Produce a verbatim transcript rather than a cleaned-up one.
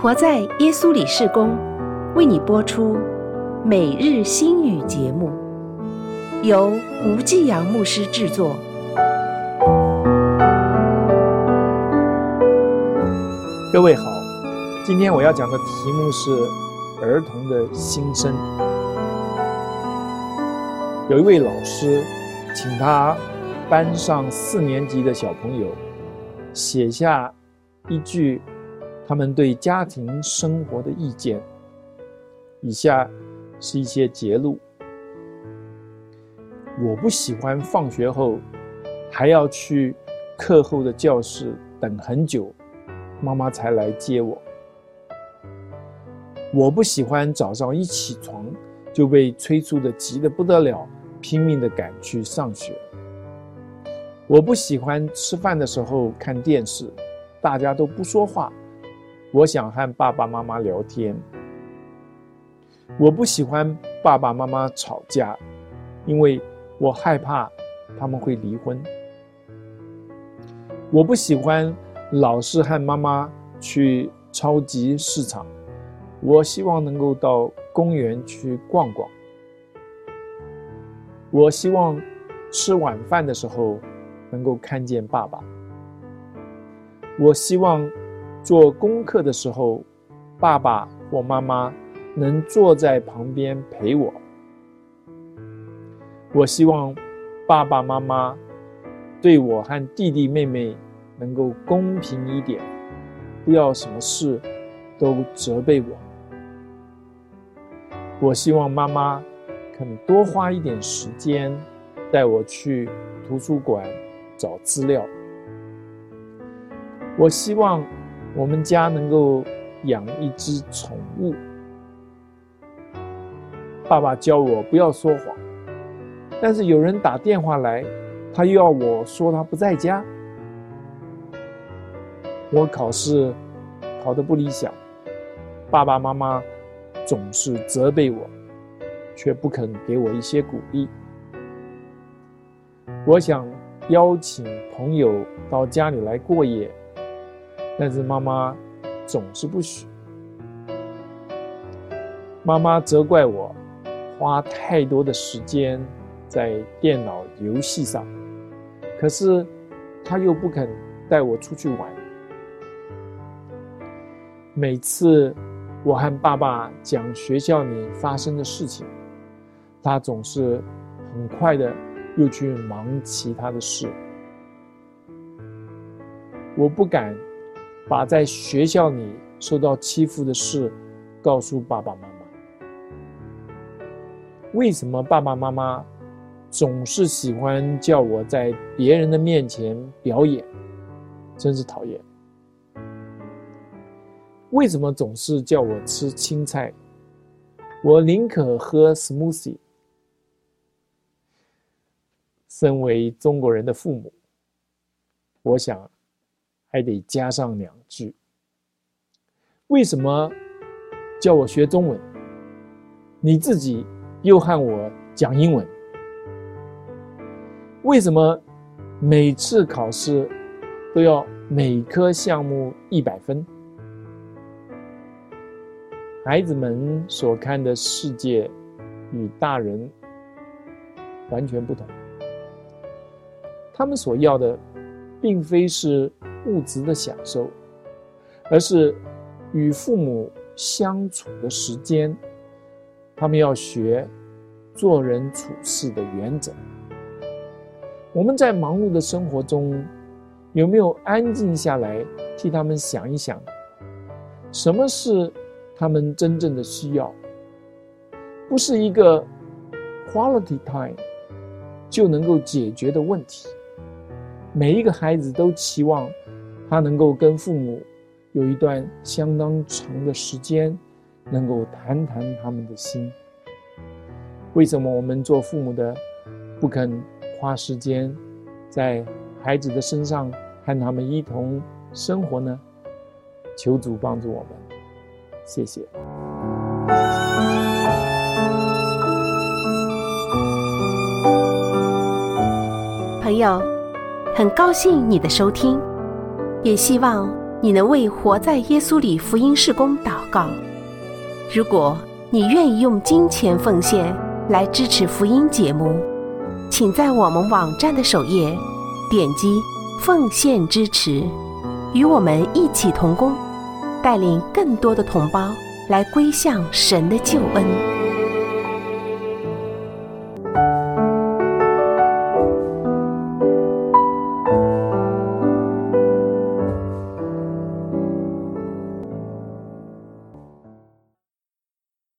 活在耶稣里事工为你播出每日新语节目，由吴季阳牧师制作。 各位好，今天我要讲的题目是儿童的心声。有一位老师请他班上四年级的小朋友写下一句他们对家庭生活的意见，以下是一些节录。我不喜欢放学后还要去课后的教室等很久，妈妈才来接我。我不喜欢早上一起床就被催促得急得不得了，拼命地赶去上学。我不喜欢吃饭的时候看电视，大家都不说话，我想和爸爸妈妈聊天。我不喜欢爸爸妈妈吵架，因为我害怕他们会离婚。我不喜欢老是和妈妈去超级市场，我希望能够到公园去逛逛。我希望吃晚饭的时候能够看见爸爸。我希望做功课的时候，爸爸或妈妈能坐在旁边陪我。我希望爸爸妈妈对我和弟弟妹妹能够公平一点，不要什么事都责备我。我希望妈妈肯多花一点时间带我去图书馆找资料。我希望我们家能够养一只宠物。爸爸教我不要说谎，但是有人打电话来，他又要我说他不在家。我考试考得不理想，爸爸妈妈总是责备我，却不肯给我一些鼓励。我想邀请朋友到家里来过夜，但是妈妈总是不许。妈妈责怪我花太多的时间在电脑游戏上，可是她又不肯带我出去玩。每次我和爸爸讲学校里发生的事情，他总是很快的又去忙其他的事。我不敢把在学校里受到欺负的事告诉爸爸妈妈。为什么爸爸妈妈总是喜欢叫我在别人的面前表演？真是讨厌。为什么总是叫我吃青菜？我宁可喝 smoothie。身为中国人的父母，我想还得加上两句：为什么叫我学中文？你自己又和我讲英文。为什么每次考试都要每科项目一百分？孩子们所看的世界与大人完全不同，他们所要的并非是物质的享受，而是与父母相处的时间。他们要学做人处事的原则。我们在忙碌的生活中，有没有安静下来替他们想一想，什么是他们真正的需要？不是一个 quality time 就能够解决的问题。每一个孩子都期望他能够跟父母有一段相当长的时间，能够谈谈他们的心。为什么我们做父母的不肯花时间在孩子的身上和他们一同生活呢？求主帮助我们，谢谢。 朋友，很高兴你的收听，也希望你能为活在耶稣里福音事工祷告。如果你愿意用金钱奉献来支持福音节目，请在我们网站的首页点击奉献支持，与我们一起同工，带领更多的同胞来归向神的救恩。